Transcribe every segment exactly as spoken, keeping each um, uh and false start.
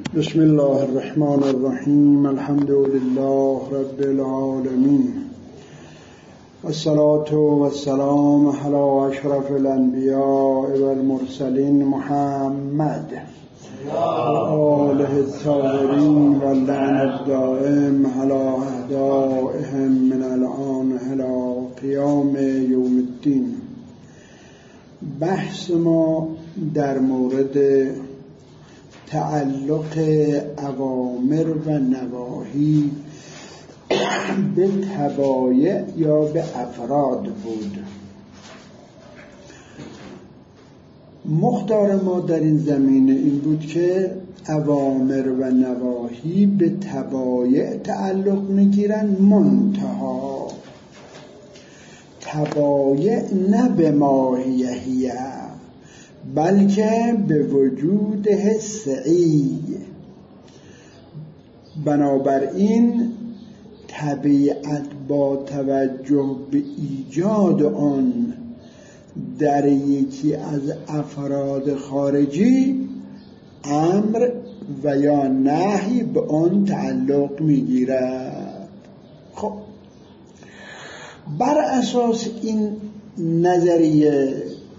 بسم الله الرحمن الرحیم. الحمد لله رب العالمین، والصلاة والسلام علی اشرف الانبیاء والمرسلین محمد و آله الطاهرین و اللعن الدائم علی اعدائهم من الآن الی قیام یوم الدین. بحث ما در مورد تعلق اوامر و نواهی به تبایع یا به افراد بود. مختار ما در این زمینه این بود که اوامر و نواهی به تبایع تعلق میگیرن، منتها تبایع نه به ماهیهیه بلکه به وجود حسعی. بنابراین طبیعت با توجه به ایجاد آن در یکی از افراد خارجی امر و یا نهی به آن تعلق میگیرد. خب بر اساس این نظریه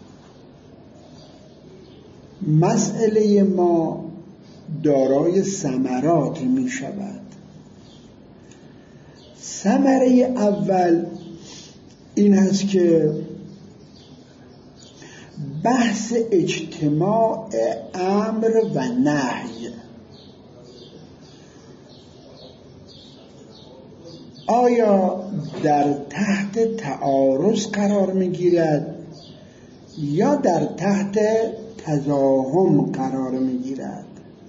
مسئله ما دارای ثمرات می شود. ثمره اول این هست که بحث اجتماع امر و نهی آیا در تحت تعارض قرار می گیرد یا در تحت تزاحم قرار می گیرد؟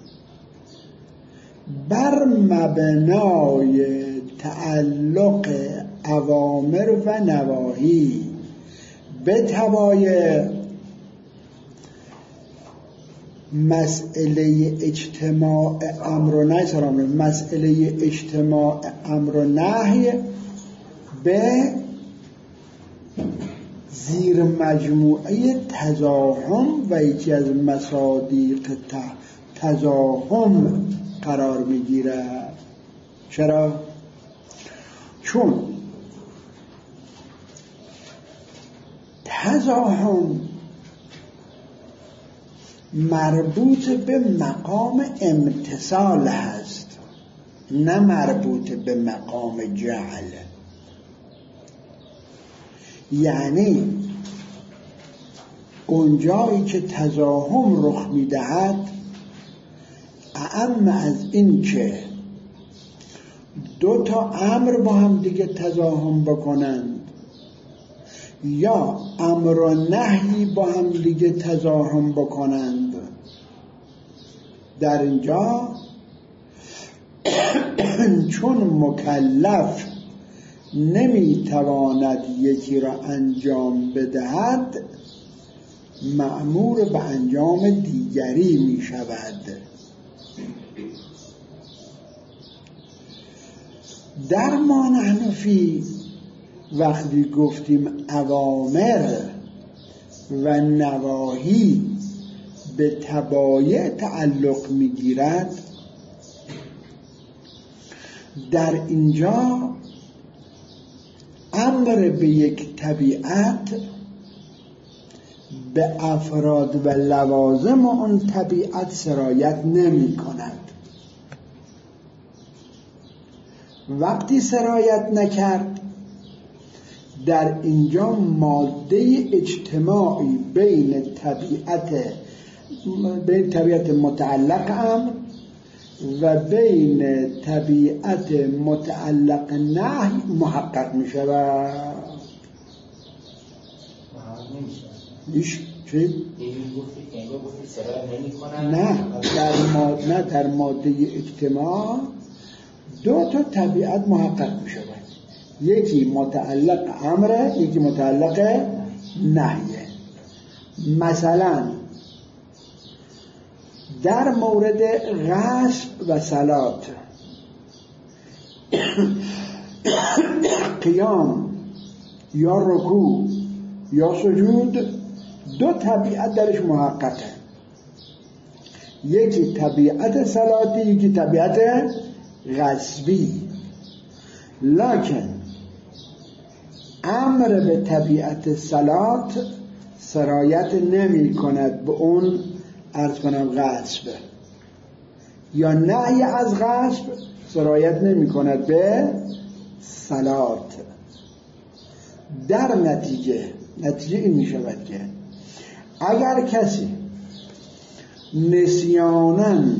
بر مبنای تعلق اوامر و نواهی به تبایع مسئله اجتماع امر و نهی سلام مسئله اجتماع امر و نهی به زیر مجموعه تزاحم و یکی از مصادیق تزاحم قرار میگیره. چرا؟ چون تزاحم مربوط به مقام امتثال هست، نه مربوط به مقام جعل. یعنی اونجایی که تزاحم رخ میدهد، اعم از این که دو تا امر با هم دیگه تزاحم بکنند یا امر و نهی با هم دیگه تزاحم بکنند، در اینجا چون مکلف نمیتواند یکی را انجام بدهد، مأمور به انجام دیگری می شود. در ما نحنفی وقتی گفتیم اوامر و نواهی به تبایع تعلق می گیرد، در اینجا امر به یک طبیعت به افراد و لوازم اون طبیعت سرایت نمی کند. وقتی سرایت نکرد، در اینجا ماده اجتماعی بین طبیعت بین طبیعت متعلق امر و بین طبیعت متعلق نهی محقق می شود. میشه چی؟ نه در ماده نه در ماده اجتماع دو تا طبیعت محقق می شود، یکی متعلق امره، یکی متعلق نهیه. مثلا در مورد غسل و صلات، قیام یا رکوع یا سجود، دو طبیعت درش محققه. یکی طبیعت صلاتی، یکی طبیعت غصبی. لکن امر به طبیعت صلات سرایت نمی کند به اون عرض کنم غصب، یا نهی از غصب سرایت نمی کند به صلات. در نتیجه نتیجه این می شود که اگر کسی نسیانن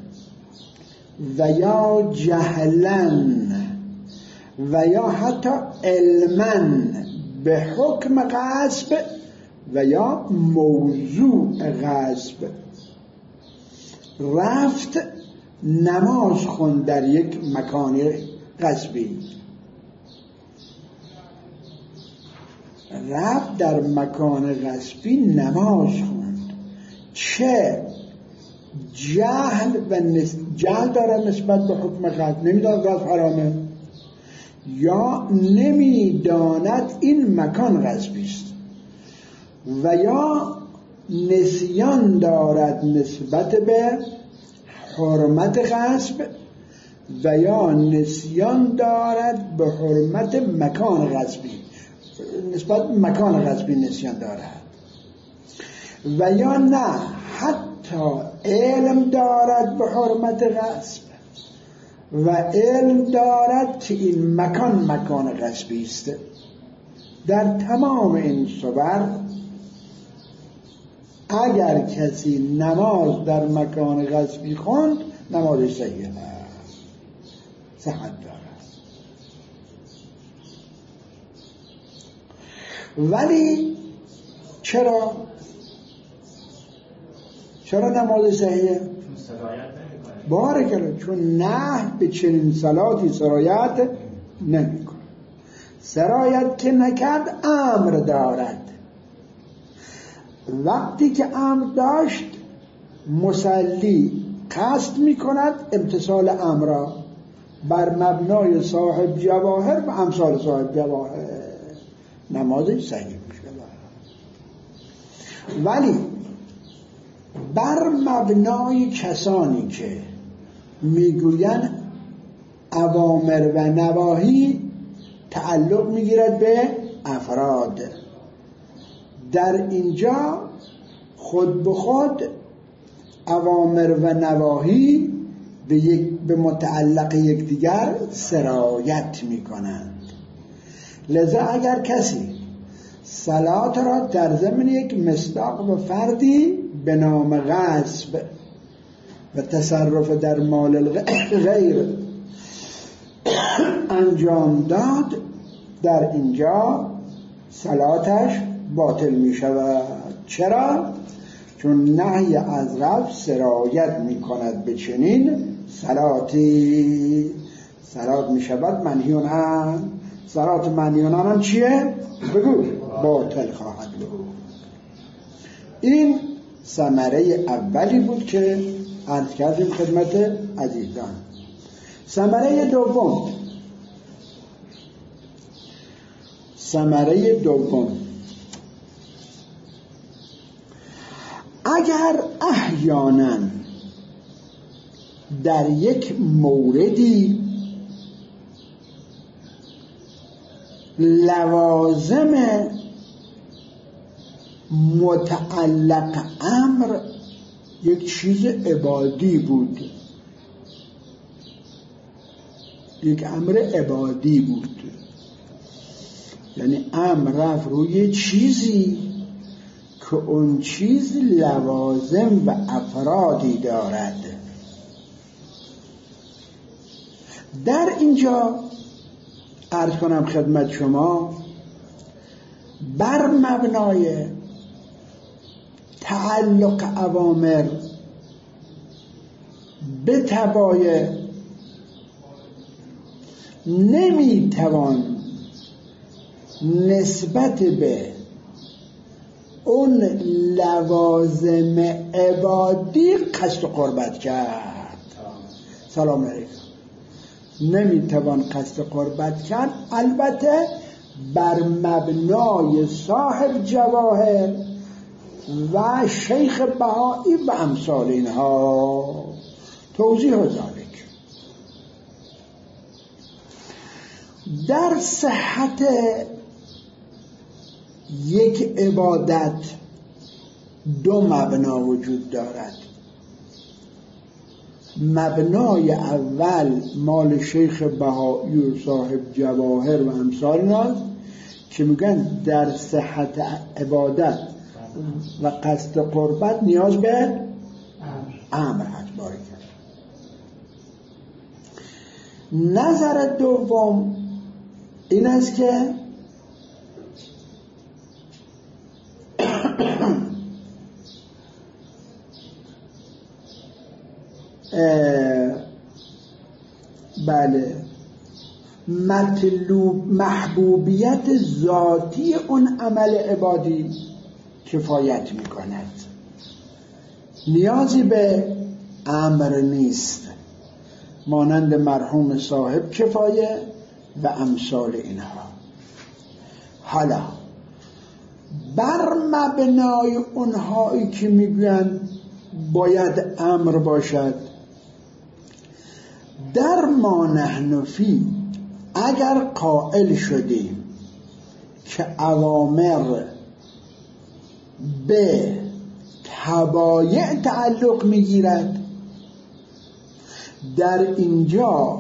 و یا جهلن و یا حتی علمن به حکم غصب و یا موضوع غصب رفت نماز خون در یک مکان غصبی، رفت در مکان غصبی نماز خوند، چه جهل و نس... جهل داره نسبت به حکم غصب، نمیداند غصب حرامه، یا نمیداند این مکان غصبی است، و یا نسیان دارد نسبت به حرمت غصب، و یا نسیان دارد به حرمت مکان غصبی، نسبت مکان غصبی نسیان دارد، و یا نه حتی علم دارد به حرمت غصب و علم دارد که این مکان مکان غصبی است. در تمام این صور اگر کسی نماز در مکان غصبی خوند نمازش صحیح است، صحت دارد. ولی چرا چرا نماز صحیحه؟ بارکالله، چون نه به چنین صلاتی سرایت نمی کند. سرایت که نکرد امر دارد، وقتی که امر داشت مصلی قصد می کند امتصال امر را بر مبنای صاحب جواهر و امثال صاحب جواهر، نمازش صحیح می شود. ولی بر مبنای کسانی که میگوین اوامر و نواهی تعلق میگیرد به افراد، در اینجا خود به خود اوامر و نواهی به, یک به متعلق یکدیگر سرایت میکنند. لذا اگر کسی صلات را در ضمن یک مصداق و فردی به نام غصب و تصرف در مال غیر انجام داد، در اینجا صلاتش باطل می شود. چرا؟ چون نهی از غصب سرایت می کند به چنین صلاتی. صلات می شود منهیون عن. صلات منهیون عن هم چیه؟ بگو. باطل خواهد بود. این ثمره اولی بود که عرض کردیم خدمت عزیزان. ثمره دوم ثمره دوم اگر احیانا در یک موردی لوازم متعلق امر یک چیز عبادی بود، یک امر عبادی بود، یعنی امر رفت روی چیزی که اون چیز لوازم و افرادی دارد. در اینجا عرض کنم خدمت شما بر مبنای تعلق اوامر به تبایع نمیتوان نسبت به اون لوازم عبادی قصد قربت کرد. سلام علیکم. نمیتوان قصد قربت کرد، البته بر مبنای صاحب جواهر و شیخ بهایی و امثال اینها. توضیح ذالک در صحت یک عبادت دو مبنا وجود دارد. مبنای اول مال شیخ بهایی و صاحب جواهر و امثال ایناست که میگن در صحت عبادت و قصد قربت نیاز به امر هست. باری کرد. نظر دوم این است که بله مطلوب محبوبیت ذاتی اون عمل عبادی کفایت میکند، نیازی به امر نیست، مانند مرحوم صاحب کفایه و امثال اینها. حالا بر مبنای اونهایی که میگوین باید امر باشد، در ما نحن فی اگر قائل شدیم که اوامر به تبایع تعلق میگیرد، در اینجا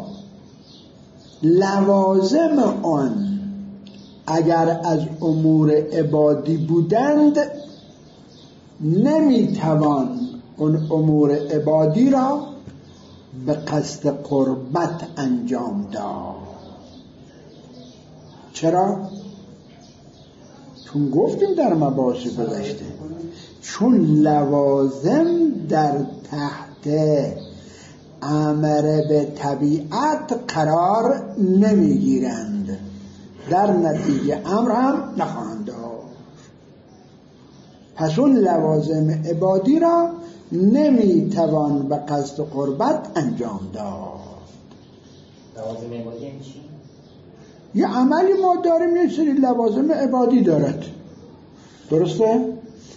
لوازم آن اگر از امور عبادی بودند نمیتوان اون امور عبادی را به قصد قربت انجام داد. چرا؟ چون گفتیم در مباحث گذشته چون لوازم در تحت امر به طبیعت قرار نمیگیرند، در نتیجه امر هم نخواهند داشت. پس اون لوازم عبادی را نمیتوان به قصد قربت انجام داد. لوازم عبادی یعنی چی؟ یه عملی ما داریم یه سری لوازم عبادی دارد، درسته؟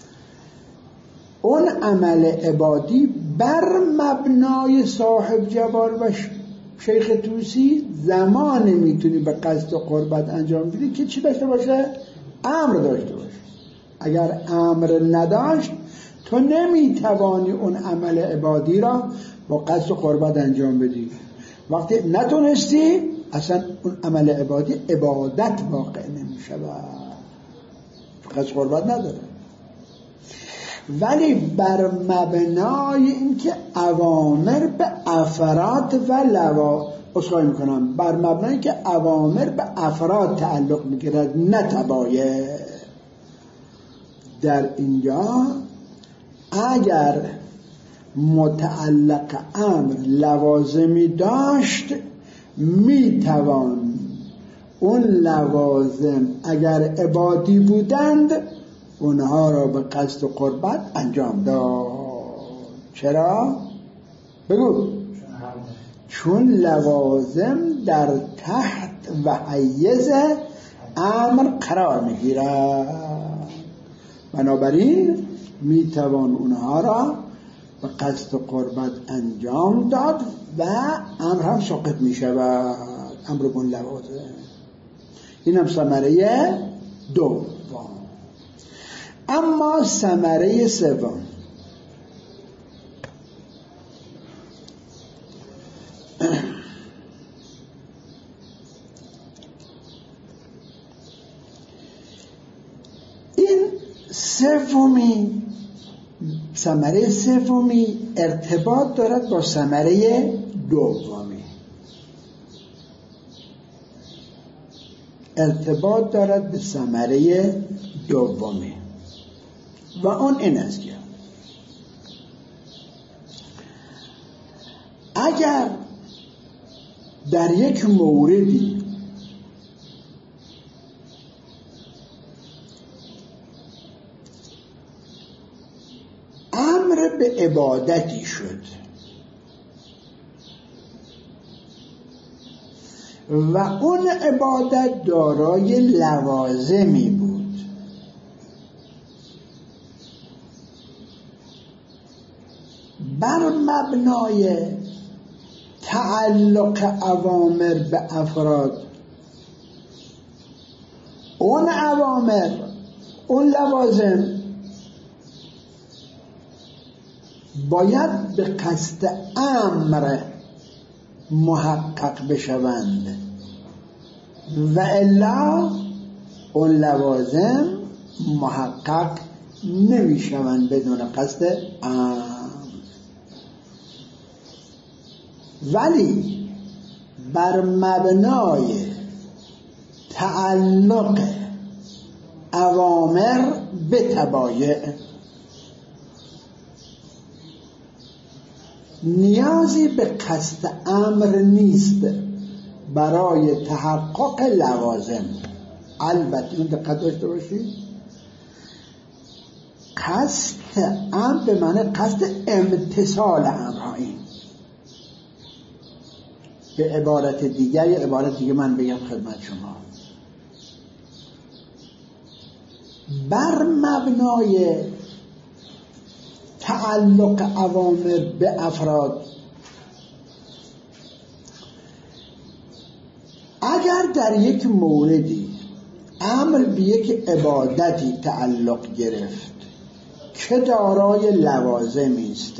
اون عمل عبادی بر مبنای صاحب جوار و شیخ توسی زمان میتونی به قصد قربت انجام بدی که چی داشته باشه؟ امر داشته باشه. اگر امر نداشت تو نمیتوانی اون عمل عبادی را با قصد قربت انجام بدی. وقتی نتونستی اصلا اون عمل عبادی عبادت واقع نمیشه و قصد قربت نداره. ولی بر مبنای اینکه اوامر به افراد و لوا اصلاحی میکنم بر مبنای که اوامر به افراد تعلق میگیرد نه تبایع، در اینجا اگر متعلق امر لوازمی داشت میتوان اون لوازم اگر عبادی بودند اونها را به قصد و قربت انجام داد. چرا؟ بگو. چون لوازم در تحت و حیز امر قرار میگیرد، بنابراین میتوان اونها را به قصد و قربت انجام داد و امر هم ساقط میشود. امر بون لوازم. این هم ثمره دوم. اما ثمره سوم این سومی ثمره سومی ارتباط دارد با ثمره دومی، ارتباط دارد به ثمره دومی و اون این است که اگر در یک موردی امر به عبادتی شد و اون عبادت دارای لوازمی بود مبنای تعلق اوامر به افراد، اون اوامر، اون لوازم باید به قصد امر محقق بشوند و الا اون لوازم محقق نمیشوند بدون قصد امر. ولی بر مبنای تعلق اوامر به تبایع نیازی به قصد امر نیست برای تحقق لوازم. البته این دقت داشته باشید، قصد امر به معنی قصد امتثال امرهایی. به عبارت دیگر، یا عبارت دیگه من بگم خدمت شما، بر مبنای تعلق اوامر به افراد، اگر در یک موردی امر به یک عبادتی تعلق گرفت که دارای لوازمی است،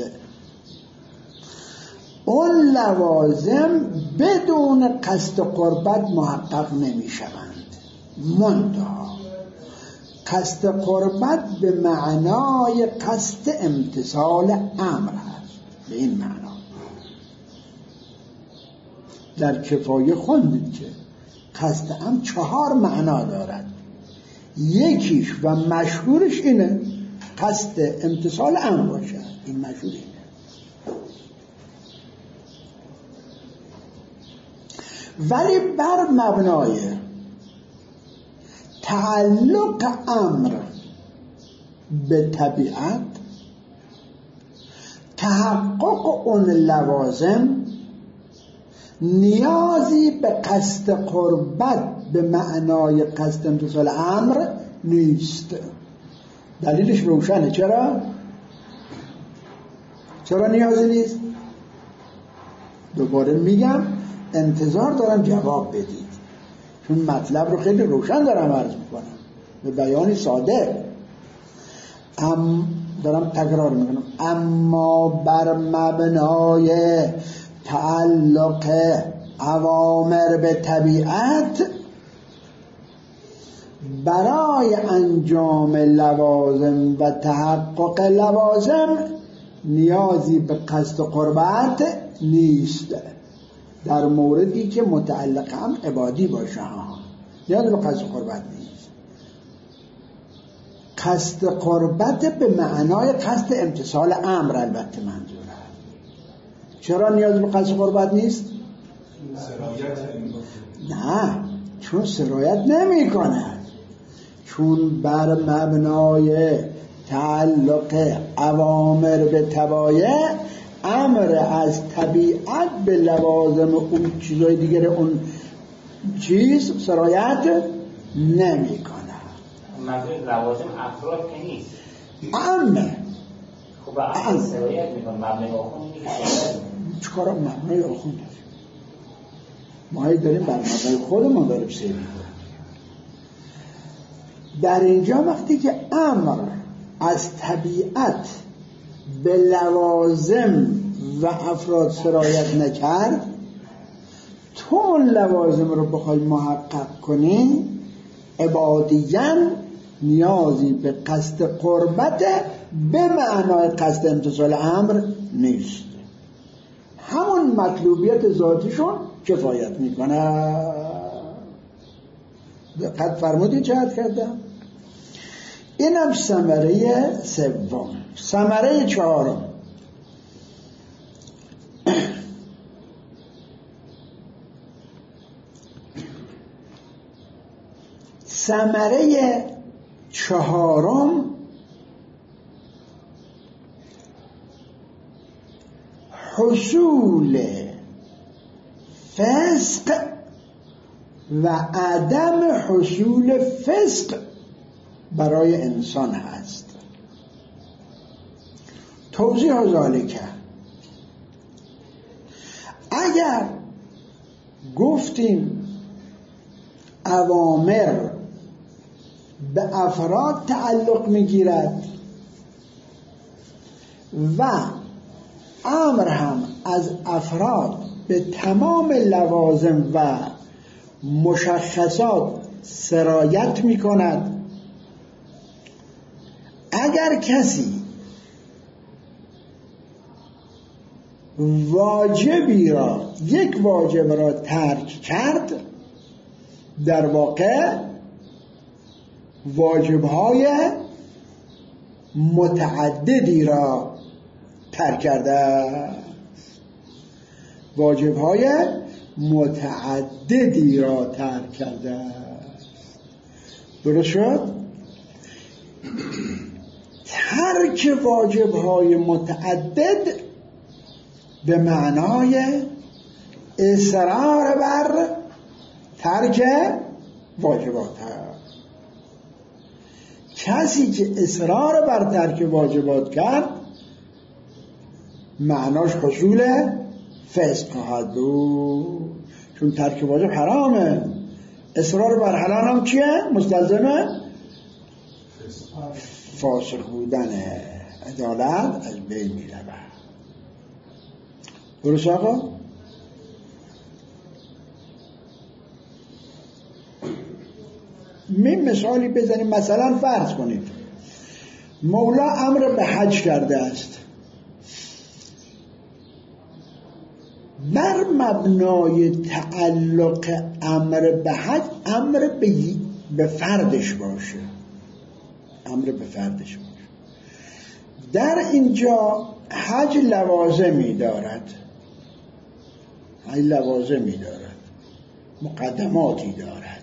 اون لوازم بدون قصد قربت محقق نمی شوند. منتها قصد قربت به معنای قصد امتثال امر هست. به این معنا در کفایه خوندید که قصد امر چهار معنا دارد. یکیش و مشهورش اینه قصد امتثال امر باشد. این مشهور اینه. ولی بر مبنای تعلق امر به طبیعت، تحقق اون لوازم نیازی به قصد قربت به معنای قصد امتثال امر نیست. دلیلش روشنه. چرا؟ چرا نیازی نیست؟ دوباره میگم، انتظار دارم جواب بدید، چون مطلب رو خیلی روشن دارم عرض میکنم به بیانی ساده. ام دارم تکرار میکنم، اما بر مبنای تعلق اوامر به طبیعت برای انجام لوازم و تحقق لوازم نیازی به قصد قربت نیست. در موردی که متعلق هم عبادی باشه ها، نیاز به قصد قربت نیست. قصد قربت به معنای قصد امتثال امر البته منظوره. چرا نیاز به قصد قربت نیست؟ نه، چون سرایت نمی کند. چون بر مبنای تعلق اوامر به طبایع امر از طبیعت به لوازم اون چیزای دیگر اون چیز سرایت نمی کند. منظور لوازم افراد که نیست، امه. خب اصلا سرایت می کند. مبنای آخون میگه چه کارا مبنای آخون داریم؟ ما هایی داریم بر مبنای خودمون داریم سیر میکنیم. در اینجا وقتی که امر از طبیعت به لوازم و افراد سرایت نکرد، تو اون لوازم رو بخوای محقق کنی، عبادیاً نیازی به قصد قربت به معنای قصد امتثال امر نیست. همون مطلوبیت ذاتیشون کفایت میکنه. دقت فرمودید چه عرض کردم؟ اینم ثمره سوم. ثمره چهارم، ثمره چهارم حصول فسق و عدم حصول فسق برای انسان هست. توضیح ذالک، اگر گفتیم اوامر به افراد تعلق میگیرد و امر هم از افراد به تمام لوازم و مشخصات سرایت میکند، اگر کسی واجبی را یک واجب را ترک کرد، در واقع واجب‌های متعددی را ترک کرده، واجب‌های متعددی را ترک کرده. درست شد؟ ترک واجب‌های متعدد به معنای اصرار بر ترک واجبات هست. کسی که اصرار بر ترک واجبات کرد معناش حصول فسق خواهد بود، چون ترک واجب حرامه. اصرار بر حلال هم چیه؟ مستلزمه فاسق بودنه، عدالت از بین می رود. درست آقا؟ می مثالی بزنیم. مثلا فرض کنید مولا امر به حج کرده است، بر مبنای تعلق امر به حج امر به, به فردش باشه، امر به فردش باشه. در اینجا حج لوازمی دارد، حج لوازمی دارد، مقدماتی دارد.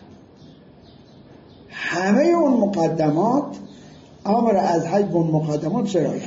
همه اون مقدمات، امر از حج به اون مقدمات سرایت.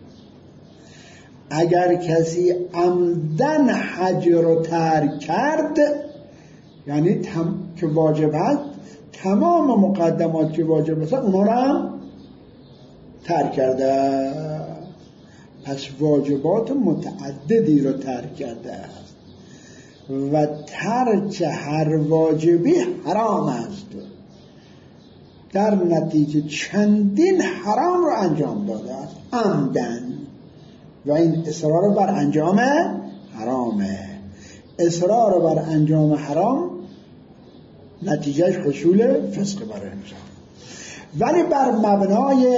اگر کسی عمدن حج رو ترک کرد، یعنی تم... که واجب هست، تمام مقدمات که واجب هست اونا رو هم ترک کرده، پس واجبات متعددی رو ترک کرده است و ترک هر واجبی حرام است. در نتیجه چندین حرام رو انجام داده است عمدن، و این اصرار بر انجام حرامه. اصرار بر انجام حرام نتیجهش حصول فسق بر انسان. ولی بر مبنای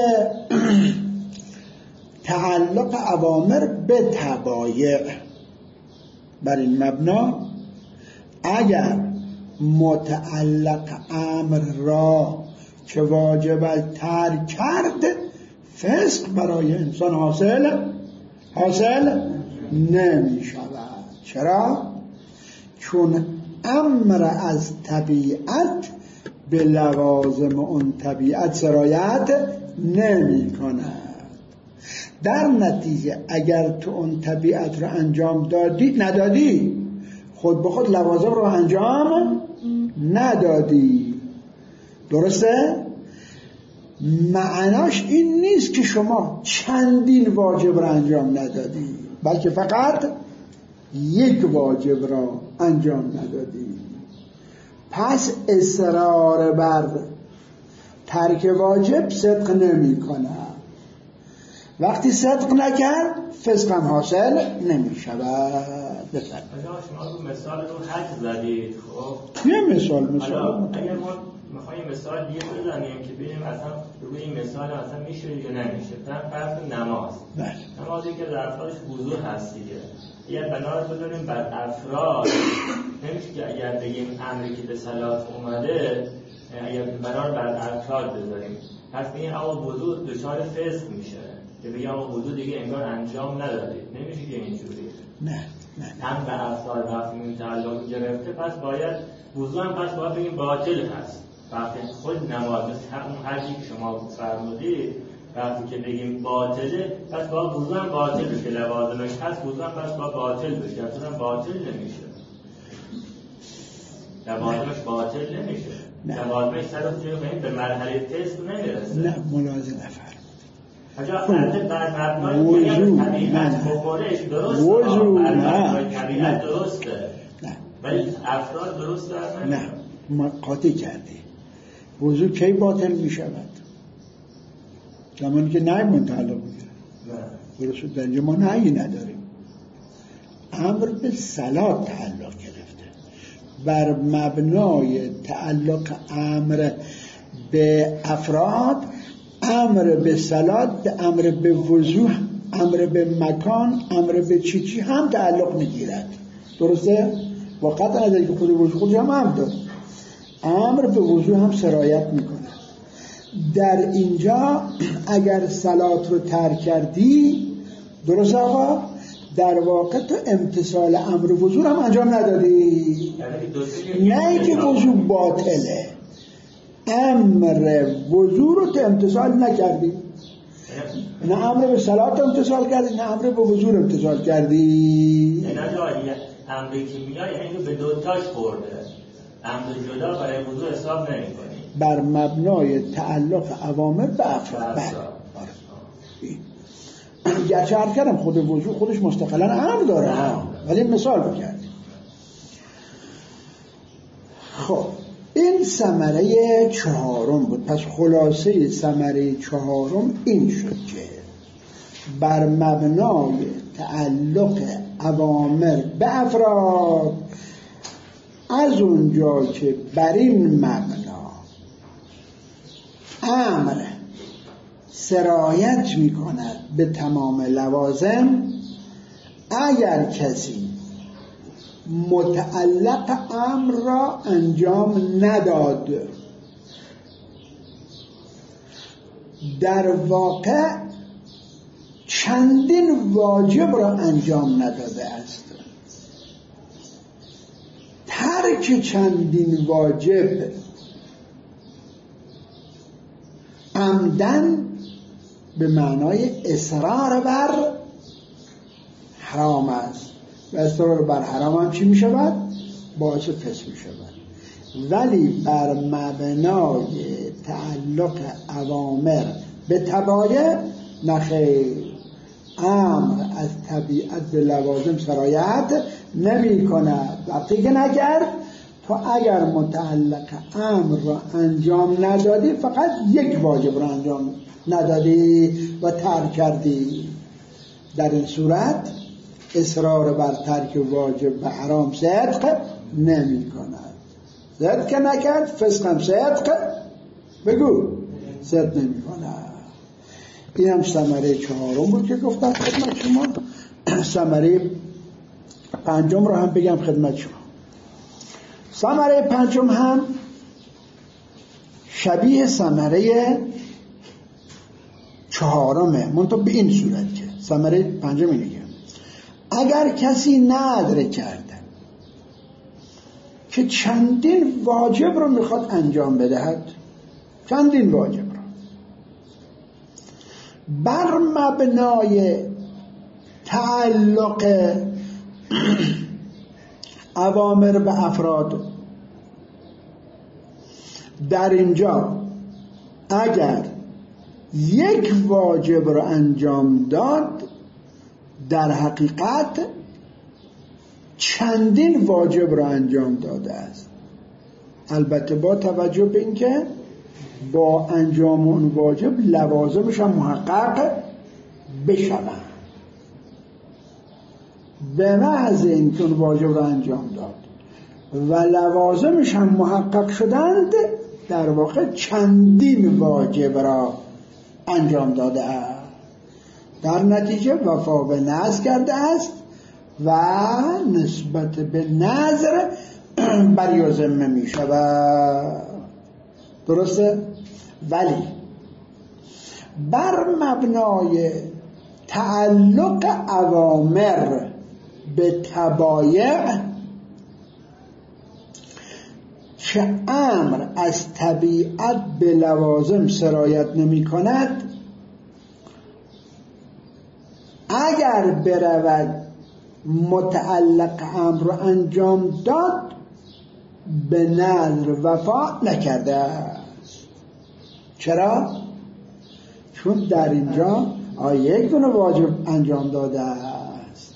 تعلق اوامر به تبایع، بر این مبنا اگر متعلق امر را که واجب ترک کرد، فسق برای انسان حاصل حاصل نمی شود. چرا؟ چون امر از طبیعت به لوازم اون طبیعت سرایت نمی کند. در نتیجه اگر تو اون طبیعت رو انجام دادی ندادی، خود به خود لوازم رو انجام ندادی. درسته؟ معناش این نیست که شما چندین واجب را انجام ندادی، بلکه فقط یک واجب را انجام ندادی. پس اصرار بر ترک واجب صدق نمی کنه. وقتی صدق نکرد فسق هم حاصل نمی شود. بفرد شما رو مثال رو حج زدید. خب یه مثال مثال اگر ما میخوایم مثال دیگه بزنیم که ببینیم اصلا روی این مثال اصلا میشه یا نمیشه. مثلا فرض نماز. بله. نمازی که در افرادش وضو هست دیگه. اگر بنا رو بذاریم بر افراد، نمیشه که اگر بگیم امری که به صلات اومده اگر بنا رو بر افراد بذاریم، پس بگیم آقا وضو دچار فسق میشه، که بگیم آقا وضو دیگه انگار انجام ندادید. نمیشه که اینجوری. نه نه هم به افراد وقتی این تعلق گرفته، پس باید وضو هم پس باید بگیم باطل هست. وقتی خود نماز اون حجی که شما فرمودید وقتی که بگیم باطله، پس باید وضو هم باطل بشه، لوازمش هست وضو هم پس باید باطل بشه. اصلا باطل نمیشه، لوازمش باطل نمیشه، لوازمش صرف جایی به مرحله تست نمیرسه. نه ملاحظه نفرمود. حالا بر مبنای طبیعت بخورش درسته، بر مبنای طبیعت درسته، ولی افراد درست در نه. ما قاطی کردی. وضو کی باطل می شود؟ زمانی که نهی متعلق میگیره. درست در اینجا ما نهی نداریم. امر به صلات تعلق گرفته. بر مبنای تعلق امر به افراد، امر به صلات، به امر به وضو، امر به مکان، امر به چی چی هم تعلق میگیرد. درسته؟ وقت نداری که خود وضو خودش هم هم داره. امر به وضو هم سرایت میکنه. در اینجا اگر صلات رو ترک کردی، درست آقا، در واقع تو امتثال امر وضو هم انجام ندادی. نه اینکه وضو باطله، امر وضو رو تو امتثال نکردی. نه امر به صلات امتثال کردی، نه امر به وضو امتثال کردی. نه جایی امری که میای اینو به دوتاش خورده، امر جدا برای وضو حساب نمی‌کنی. بر مبنای تعلق اوامر به افراد. گرچه عرض کردم خود وضو خودش مستقلا امر داره ها، ولی مثال بکردیم. خب این ثمره چهارم بود. پس خلاصه ثمره چهارم این شد که بر مبنای تعلق اوامر به افراد، از اونجا که بر این مبنا امر سرایت می کند به تمام لوازم، اگر کسی متعلق امر را انجام نداد، در واقع چندین واجب را انجام نداده است. ترک چندین واجب عمدن به معنای اصرار بر حرام است و اصرار بر حرام هم چی می شود؟ باعث فسق می شود. ولی بر مبنای تعلق اوامر به تبایع نخیر، امر از طبیعت به لوازم سرایت نمی کند. وقتی که نکرد، تو اگر متعلق امر را انجام ندادی، فقط یک واجب را انجام ندادی و ترک کردی. در این صورت اصرار بر ترک واجب و حرام صدق نمی کند. صدق که نکرد، فسق هم صدق بگو صدق نمی کند. این هم ثمره چهارم بود که گفتم خدمت شما. ثمره پنجم رو هم بگم خدمت شما. ثمره پنجم هم شبیه ثمره چهارمه، منتها به این صورت که ثمره پنجم اینه که اگر کسی ندره کرده که چندین واجب رو میخواد انجام بدهد، چندین واجب رو بر مبنای تعلق اوامر به افراد، در اینجا اگر یک واجب رو انجام داد، در حقیقت چندین واجب رو انجام داده است. البته با توجه به اینکه با انجام اون واجب لوازمش هم محقق بشوند. به محض اینکه اون واجب رو انجام داد و لوازمش هم محقق شدند، در واقع چندین واجب را انجام داده است. در نتیجه وفا به نذر کرده است و نسبت به نذر بری ذمه می شود. درسته؟ ولی بر مبنای تعلق اوامر به تبایع که امر از طبیعت به لوازم سرایت نمی کند، اگر برود متعلق امر رو انجام داد، به نذر وفا نکرده است. چرا؟ چون در اینجا یک دونه واجب انجام داده است،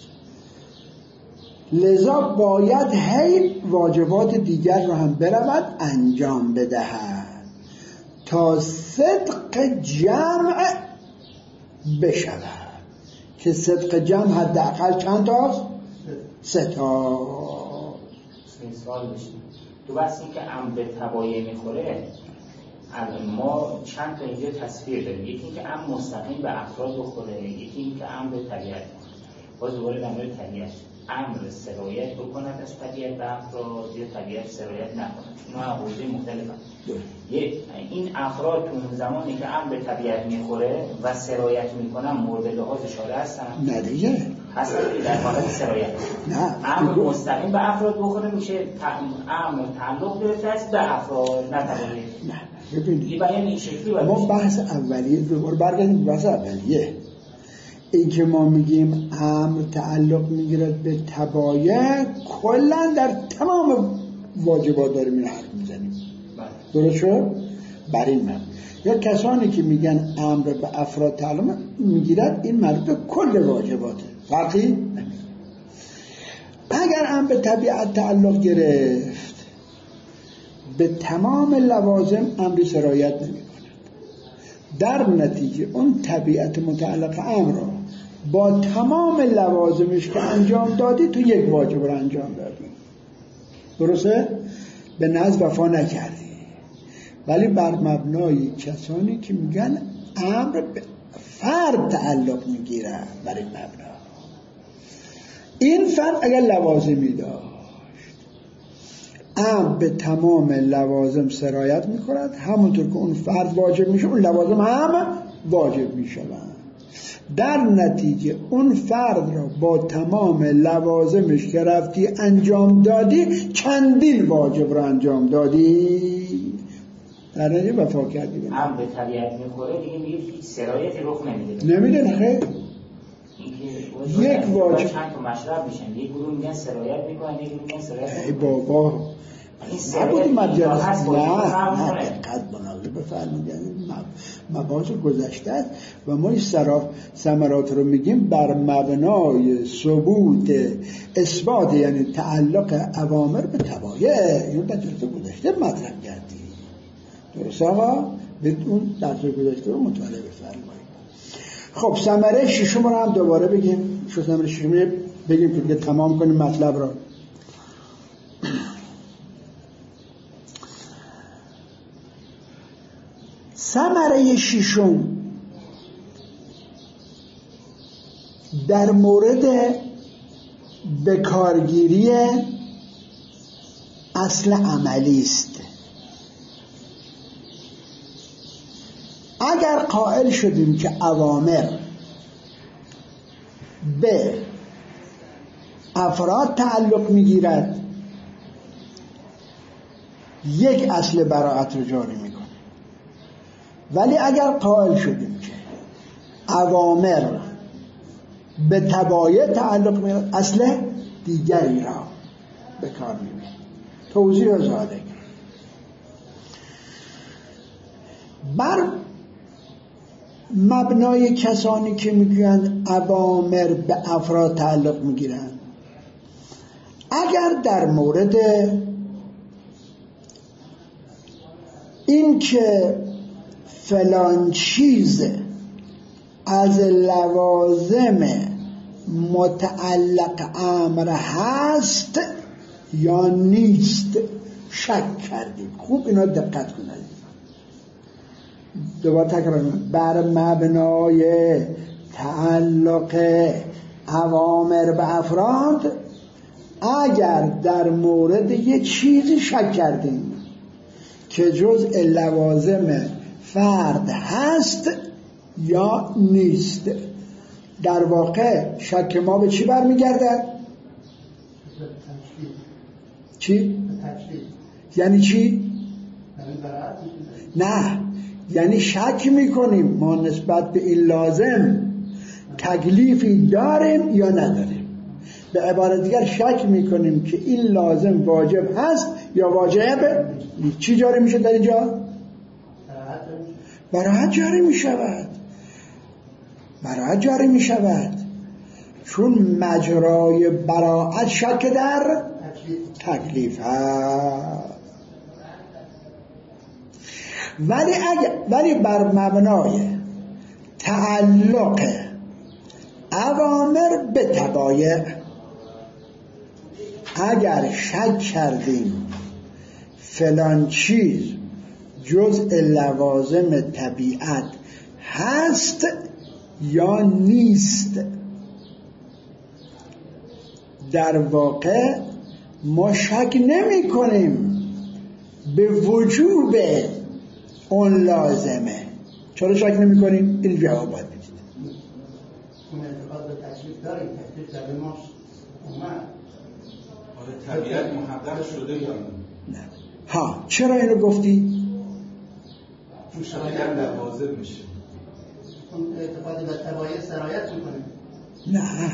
لذا باید هی واجبات دیگر رو هم برود انجام بدهد تا صدق جمع بشود. که صدق جمع حداقل چند تاست؟ سه تا. سوال بشه تو بحث این که ام به تبایع میخوره، ما چند تا اینجا تصویر داریم. یکی این که ام مستقیم به افراد بخوره، یکی این که ام به طبیعت بخوره. باز دوباره در مورد طبیعت امر سرایت بکند از طبیعت به افراد یا طبیعت سرایت نکند. اینا حوزه مختلفه. این افراد تو اون زمانی که امر به طبیعت میخوره و سرایت میکنن مورد لحاظ شارع هستن؟ نه دیگه هستن در حالت سرایت. نه امر مستقیم به افراد بخوره میشه امر تعلق گرفته است به افراد نه طبیعت. نه ببینید این بیان این شکلی باید ما بحث اولیه دوباره برگردیم بحث اولیه. این که ما میگیم امر تعلق میگیرد به تبایع، کلا در تمام واجبات داریم این حرف میزنیم. درست شد؟ برای این من یا کسانی که میگن امر به افراد تعلق میگیرد، این مربوط به کل واجباته، فرقی نمیکنه. اگر امر به طبیعت تعلق گرفت، به تمام لوازم امری سرایت نمیکنه. در نتیجه اون طبیعت متعلق امر را با تمام لوازمش که انجام دادی تو یک واجب رو انجام دادی، درسته؟ به نزد وفا نکردی. ولی بر مبنای کسانی که میگن امر به فرد تعلق میگیره، برای مبنا این فرد اگر لوازمی داشت، امر به تمام لوازم سرایت میکند، همونطور که اون فرد واجب میشه اون لوازم هم واجب میشوند. در نتیجه اون فرد را با تمام لوازمش که رفتی انجام دادی، چندین واجب را انجام دادی، در نتیجه وفا کردی. امر به طبیعت میخوره دیگه میگه هیچ سرایتی رخ نمیده. نمیده نه خیر. یک واجب چند تا مشرب میشن، یک گروه میگن سرایت میکنن، یک گروه میگن سرایت ای بابا این سرایت مجلس هست. نه نه دقت مناظر بفرمایید، مباحث گذشته است و ما این ثمرات رو میگیم بر مبنای ثبوت اثبات، یعنی تعلق اوامر به تبایع. اینو در درس گذشته مطرح کردی، درست آقا؟ به اون درس گذشته رو مطالعه بفرمایید. خب ثمره ششم رو هم دوباره بگیم. شو ثمره ششم بگیم که دیگه تمام کنیم مطلب رو. ثمره ششم در مورد بکارگیری اصل عملی است. اگر قائل شدیم که اوامر به افراد تعلق میگیرد، یک اصل براءت رو جاری میکنه. ولی اگر قائل شدیم که اوامر به تبایع تعلق میگیرد، اصل دیگری را به کار میبرد. توضیح و زاده بر مبنای کسانی که میگویند اوامر به افراد تعلق میگیرند، اگر در مورد این که فلان چیز از لوازم متعلق امر هست یا نیست شک کردیم، خوب اینا دقت کنید. دوباره تکرار کنم. بر مبنای تعلق اوامر به افراد، اگر در مورد یه چیزی شک کردیم که جزء لوازم فرد هست یا نیست، در واقع شک ما به چی برمیگرده؟ چی؟ یعنی چی؟ نه، یعنی شک میکنیم ما نسبت به این لازم تکلیفی داریم یا نداریم. به عبارت دیگر شک میکنیم که این لازم واجب هست یا واجب. چی جاری میشه در اینجا؟ براحت جاری میشود. براعت جاری می شود، چون مجرای براعت شک در تکلیف هست. ولی اگر ولی بر مبنای تعلق اوامر به طبایع اگر شک کردیم فلان چیز جزء لوازم طبیعت هست یا نیست، در واقع ما شک نمی کنیم به وجوب اون لازمه. چرا شک نمی کنیم؟ این جواب باید بدید. اون اعتقاد به تکلیف داریم، تکلیف در ما اومد. آره طبیعت محقق شده یا نه؟ ها چرا اینو گفتی؟ چون شرایط لوازم میشه. اون اعتقاد به طبایع سرایت میکنه. نه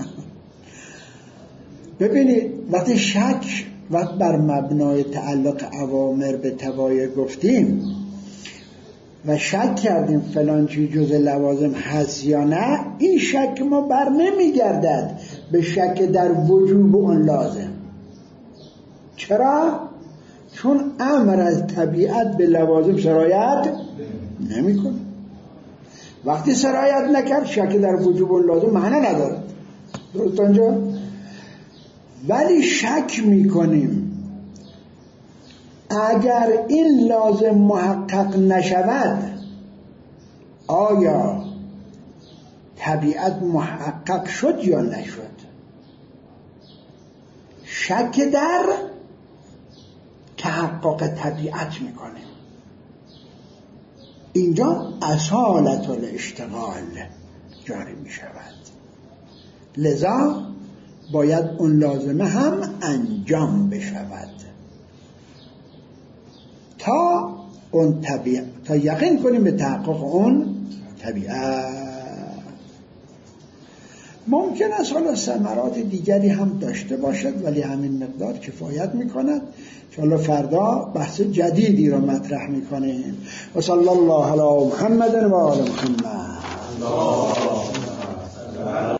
ببینید وقتی شک وقت بر مبنای تعلق اوامر به طبایع گفتیم و شک کردیم فلان چیز جزء لوازم هست یا نه، این شک ما بر نمیگردد به شک در وجوب اون لازم. چرا؟ چون امر از طبیعت به لوازم سرایت نمی کنه. وقتی سرایت نکرد شک در وجوب اون لازم معنی نداره. درست آنجا؟ ولی شک می کنیم اگر این لازم محقق نشود آیا طبیعت محقق شد یا نشد. شک در تحقق طبیعت می کنیم. اینجا اصالت الاشتغال جاری می شود، لذا باید اون لازمه هم انجام بشود تا اون طبیعت تا یقین کنیم به تحقق اون طبیعت. ممکن است حالا ثمرات دیگری هم داشته باشد ولی همین مقدار کفایت میکند. انشاءالله فردا بحث جدیدی رو مطرح میکنیم. و صلی الله علی محمد و آل محمد.